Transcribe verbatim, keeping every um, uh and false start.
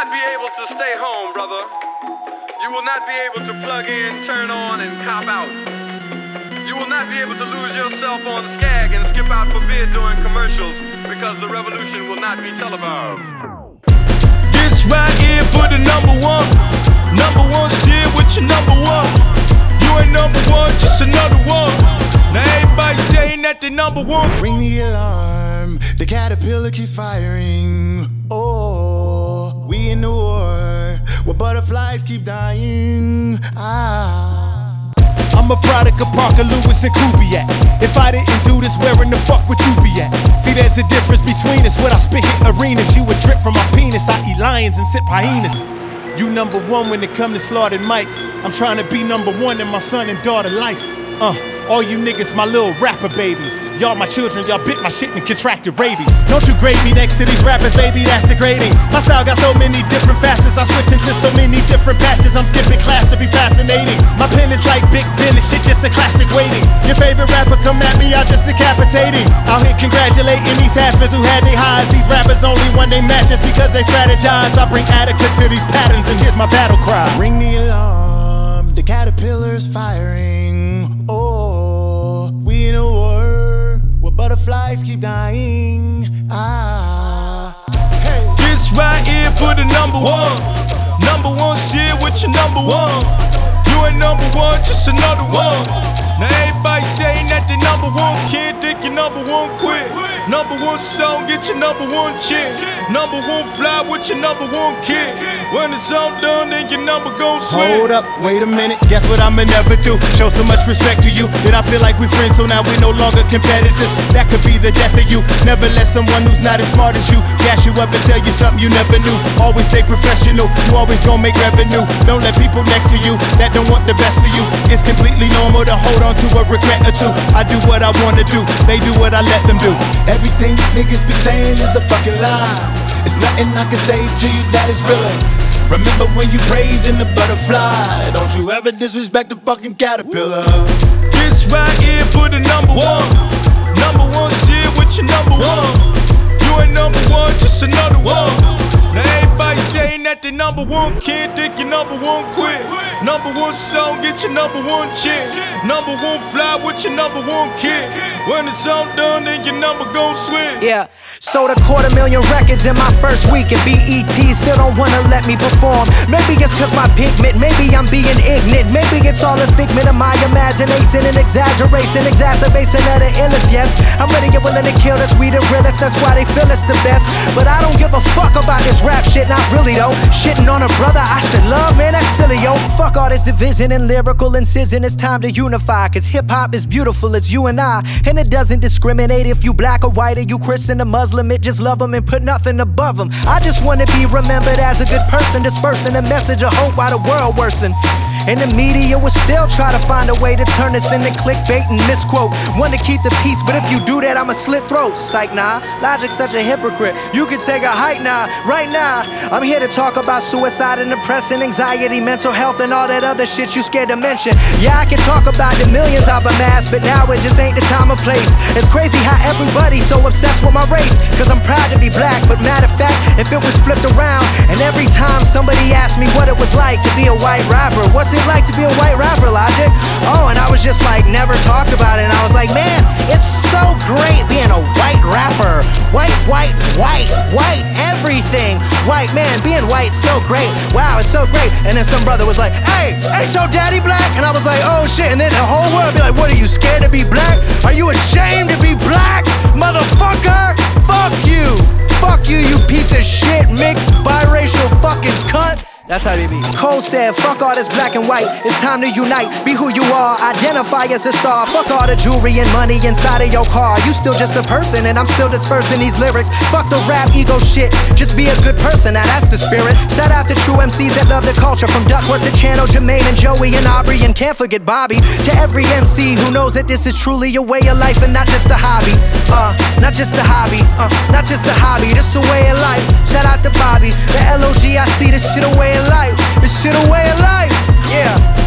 not be able to stay home, brother. You will not be able to plug in, turn on, and cop out. You will not be able to lose yourself on Skag and skip out for beer during commercials because the revolution will not be televised. This right here for the number one. Number one shit with your number one. You ain't number one, just another one. Now everybody saying that they number one. Ring the alarm, the caterpillar keeps firing. Oh, we in the war, where butterflies keep dying. Ah, I'm a product of Parker Lewis and Kubiak. If I didn't do this, where in the fuck would you be at? See, there's a difference between us. What I spit hit arenas, you would drip from my penis. I eat lions and sip hyenas. You number one when it come to slaughtered mics. I'm trying to be number one in my son and daughter life. Uh, all you niggas, my little rapper babies. Y'all my children, y'all bit my shit and contracted rabies. Don't you grade me next to these rappers, baby, that's degrading. My style got so many different facets, I switch into so many different patches. I'm skipping class to be fascinating. My pen is like Big Ben, this shit just a classic waiting. Your favorite rapper come at me, I just decapitating. Out here congratulating these haspers who had they highs. These rappers only won they matches because they strategize. I bring Attica to these patterns and here's my battle cry. ring the alarm, the caterpillar's firing. Oh, we in a war, where butterflies keep dying. Ah, hey, this right here for the number one. Number one shit with your number one. You ain't number one, just another one. Now everybody saying that they number one, kid, think your number one quit. Number one song, get your number one chick. Number one fly with your number one kid. When it's all done, then your number gon' swing. hold up, wait a minute, guess what I'ma never do? Show so much respect to you that I feel like we friends, so now we no longer competitors. That could be the death of you. Never let someone who's not as smart as you gas you up and tell you something you never knew. Always stay professional, you always gon' make revenue. Don't let people next to you that don't want the best for you. It's completely normal to hold on to a regret or two. I do what I wanna do, they do what I let them do. Everything these niggas be saying is a fucking lie. It's nothing I can say to you that is real. Remember when you praising the butterfly, don't you ever disrespect the fucking caterpillar. This right here for the number one. Number one shit with your number one. You ain't number one, just another one. Now everybody saying that they number one, kid, think your number one quit. Number one song, get your number one chick. Number one fly with your number one kid. When it's all done, then your number gon' swing. Yeah, sold a quarter million records in my first week, and B E T still don't wanna let me perform. Maybe it's cause my pigment, maybe I'm being ignorant. Maybe it's all a figment of my imagination and exaggeration, exacerbation of the illest, yes. I'm ready, get willing to kill this, we the realest, that's why they feel it's the best. But I don't give a fuck about this rap shit, not really though. Shitting on a brother I should love, man, that's silly, yo. Fuck all this division and lyrical incision, it's time to unify. Cause hip-hop is beautiful, it's you and I. And it doesn't discriminate if you black or white or you Christian or Muslim. It just love them and put nothing above them. I just wanna be remembered as a good person, dispersing a message of hope while the world worsen. And the media will still try to find a way to turn this into clickbait and misquote. Want to keep the peace, but if you do that, I'ma slit throats. Psych, nah, Logic's such a hypocrite. You can take a hike now, right now. I'm here to talk about suicide and depression, anxiety, mental health, and all that other shit you scared to mention. Yeah, I can talk about the millions I've amassed, but now it just ain't the time or place. It's crazy how everybody's so obsessed with my race, cause I'm proud to be black, but matter of fact, if it was flipped around, and every time somebody asked me what it was like to be a white rapper, what's it like to be a white rapper, Logic? Oh, and I was just like, never talked about it, and I was like, man, it's so great being a white rapper. White, white, white, white, everything. White, man, being white, so great. Wow, it's so great. And then some brother was like, hey, hey, so daddy black? And I was like, oh shit, and then the whole world be like, what, are you scared to be black? Are you ashamed to be black? Motherfucker, fuck you. Fuck you, you piece of shit, mixed biracial fucking cunt. That's how they be. Cole said, fuck all this black and white, it's time to unite. Be who you are, identify as a star. Fuck all the jewelry and money inside of your car. You still just a person and I'm still dispersing these lyrics. Fuck the rap ego shit, just be a good person, now that's the spirit. Shout out to true M Cs that love the culture, from Duckworth to Channel, Jermaine and Joey and Aubrey, and can't forget Bobby. To every M C who knows that this is truly a way of life and not just a hobby. Uh, not just a hobby, uh, not just a hobby, this a way of life. Shout out to Bobby, the L O G, I see this shit a way of life. This shit a way of life, yeah.